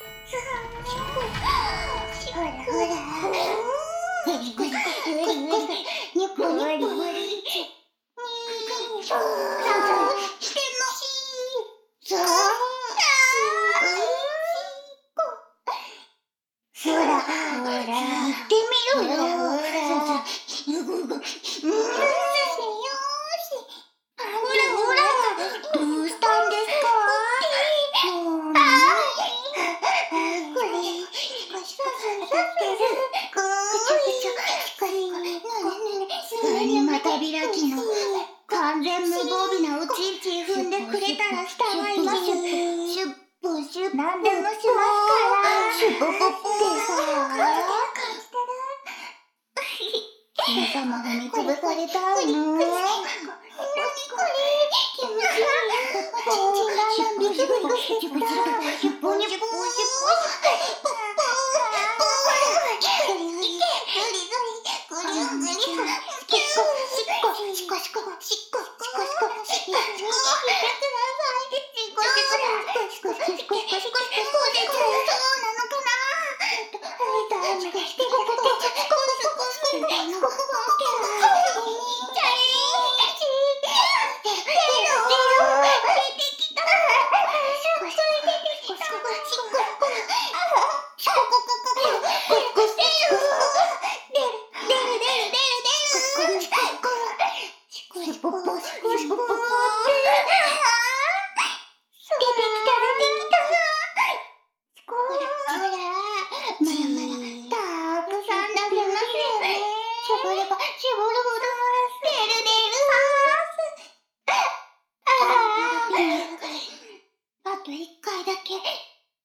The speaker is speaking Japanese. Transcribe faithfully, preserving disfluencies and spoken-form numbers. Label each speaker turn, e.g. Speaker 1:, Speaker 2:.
Speaker 1: ほらほら。ニコニコニコニコニコニコ。さあしてんの。さあ。ほらほら。言ってみようよ。ほらほら。ほらほら。どうしたんですか？もうね。これ。何また開きの完全無防備なおちんちん踏んでくれたら下はいますシュッポシュッポ何でもしますからシュッポポポでさ君様踏みつぶされたいの？何これ気持ちいいおちんちんがんだんビクビクしてきたシュッポシュッポシュッポしこしこ